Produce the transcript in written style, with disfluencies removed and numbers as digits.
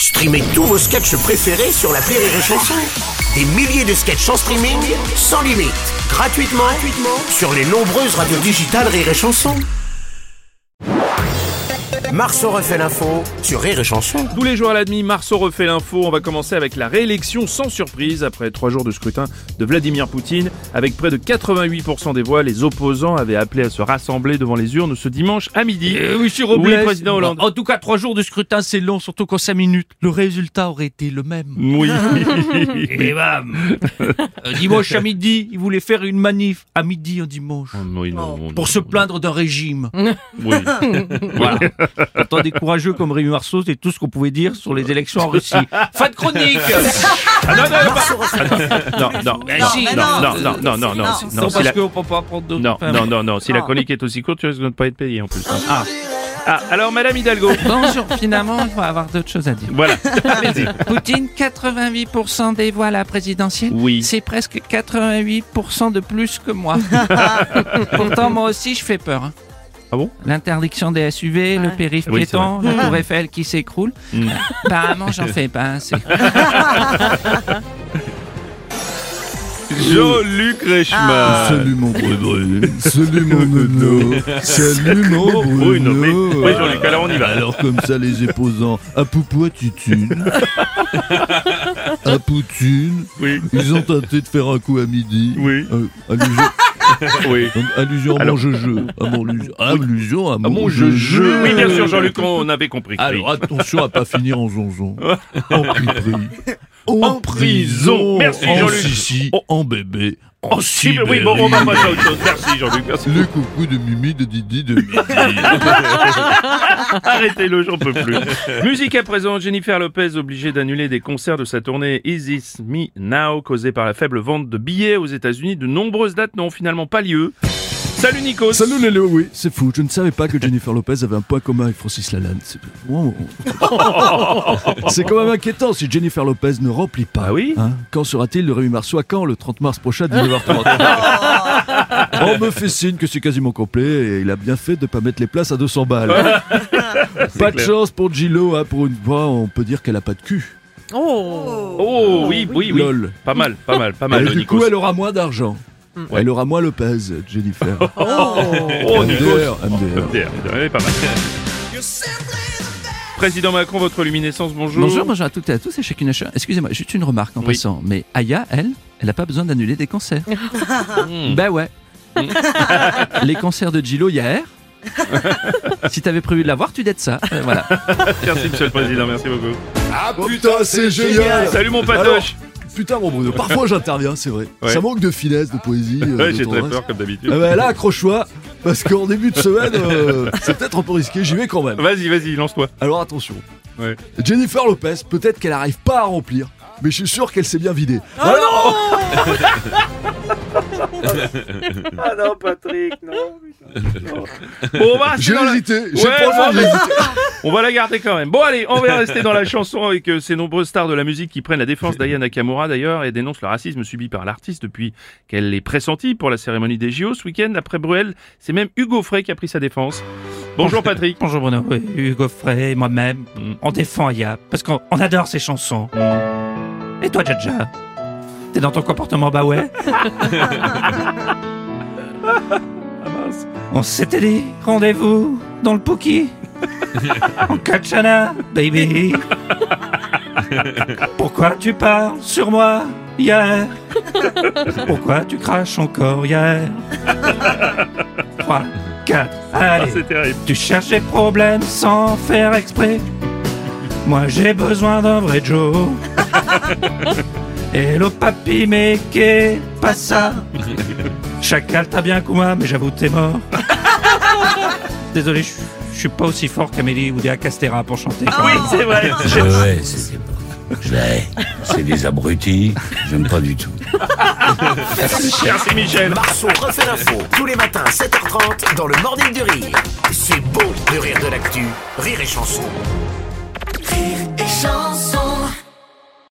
Streamez tous vos sketchs préférés sur l'appli Rire et Chanson. Des milliers de sketchs en streaming, sans limite, gratuitement sur les nombreuses radios digitales Rire et Chanson. Marceau refait l'info sur Rire et Chanson. Tous les jours à la demi, Marceau refait l'info. On va commencer avec la réélection sans surprise après 3 jours de scrutin de Vladimir Poutine. Avec près de 88% des voix, les opposants avaient appelé à se rassembler devant les urnes ce dimanche à midi. Monsieur Robles, Oui, président Hollande. En tout cas, 3 jours de scrutin, c'est long, surtout qu'en 5 minutes, le résultat aurait été le même. Oui. Et bam. Dimanche à midi, il voulait faire une manif à midi un dimanche. Oui, non, Pour se plaindre d'un régime. Oui. Voilà. Pourtant, des courageux comme Rémi Marceau, c'est tout ce qu'on pouvait dire sur les élections en Russie. Fin de chronique. Ah non, Non, parce qu'on peut pas prendre d'autres. non. Si la chronique est aussi courte, tu risques de ne pas être payé en plus. Ah, alors Madame Hidalgo. Bonjour, finalement, il va avoir d'autres choses à dire. Voilà. Allez-y. Poutine, 88% des voix à la présidentielle. Oui. C'est presque 88% de plus que moi. Pourtant, moi aussi, je fais peur. Ah bon? L'interdiction des SUV, le périph' Oui, c'est piéton, la tour Eiffel qui s'écroule. Apparemment, j'en fais pas assez. Jean-Luc Reichmann. Salut mon Bruno, salut mon nono, salut mon Bruno, mais... Bruno. Oui, Jean-Luc, alors on y va. Alors comme ça les opposants à Poupou à Tutune, à Poutine, Oui. ils ont tenté de faire un coup à midi. Oui. Oui. Allusion à Alors- mon jeu. Allusion à Ah, mon mon jeu. jeu. Oui, bien sûr, Jean-Luc, on avait compris. Alors attention à pas finir en zonzon, en prison, En prison. Merci, en Jean-Luc. sissi, Oh. en bébé, en Si, oui, bon, on va Sibérie. passer à autre chose. Merci, Jean-Luc, merci. Le coucou de Mimi, de Didi, de Midi. Arrêtez-le, j'en peux plus. Musique à présent, Jennifer Lopez obligée d'annuler des concerts de sa tournée Is This Me Now, causée par la faible vente de billets aux États-Unis. De nombreuses dates n'ont finalement pas lieu. Salut Nikos. Salut Lélo, oui, c'est fou. Je ne savais pas que Jennifer Lopez avait un point commun avec Francis Lalanne. C'est quand même inquiétant si Jennifer Lopez ne remplit pas. Ah oui Hein, quand sera-t-il le Rémi Marceau à Caen le 30 mars prochain à 19h30? On me fait signe que c'est quasiment complet et il a bien fait de ne pas mettre les places à 200 balles. Pas de clair. chance pour Gillo, hein, pour une fois on peut dire qu'elle a pas de cul. Oh, oui. Lol. Pas mal, Et du Nikos. coup elle aura moins d'argent. Ouais. Elle aura moins Lopez, Jennifer. Oh, Nikos. MDR. Elle est pas mal. Président Macron, votre luminescence, bonjour. Bonjour à toutes et à tous et chacune et chacun. Excusez-moi, juste une remarque en Oui. passant. Mais Aya, elle a pas besoin d'annuler des concerts. Ben ouais. Les concerts de Gillo hier. Si t'avais prévu de l'avoir, tu dettes ça. Voilà. Merci, monsieur le président, merci beaucoup. Ah putain, c'est génial! Salut mon Alors, patoche. putain mon Bruno, parfois j'interviens, c'est vrai. Ouais. Ça manque de finesse, de poésie. Ouais, de j'ai très tendresse. peur, comme d'habitude. Ah bah là, accroche-toi, parce qu'en début de semaine, c'est peut-être un peu risqué, j'y vais quand même. Vas-y, lance-toi. Alors attention, Ouais. Jennifer Lopez, peut-être qu'elle arrive pas à remplir, mais je suis sûr qu'elle s'est bien vidée. Ah non, Patrick, non. Bon, on va rester J'ai dans la... hésité, Ouais, franchement, j'ai hésité. On va la garder quand même. Bon, allez, on va rester dans la chanson avec ces nombreuses stars de la musique qui prennent la défense d'Aya Nakamura d'ailleurs et dénoncent le racisme subi par l'artiste depuis qu'elle est pressentie pour la cérémonie des JO ce week-end. Après Bruel, c'est même Hugo Frey qui a pris sa défense. Bonjour Patrick. Bonjour Bruno. Oui, Hugo Frey, moi-même, on défend Aya parce qu'on adore ses chansons. Et toi, Jaja? T'es dans ton comportement bah ouais? On s'était dit rendez-vous dans le Pookie. En Kachana, baby. Pourquoi tu parles sur moi hier? Pourquoi tu craches encore hier? 3, 4, allez. C'est terrible. Tu cherches des problèmes sans faire exprès. Moi j'ai besoin d'un vrai Joe. Hello papi, mais qu'est pas ça? Chacal t'as bien quoi, mais j'avoue t'es mort. Désolé, je suis pas aussi fort qu'Amélie ou Déa Castera pour chanter. Oui, c'est vrai. Ouais, c'est des abrutis, j'aime pas du tout. Merci Michel. Marceau refait l'info tous les matins à 7h30 dans le Morning du Rire. C'est beau de rire de l'actu. Rire et Chanson. Rire et Chanson.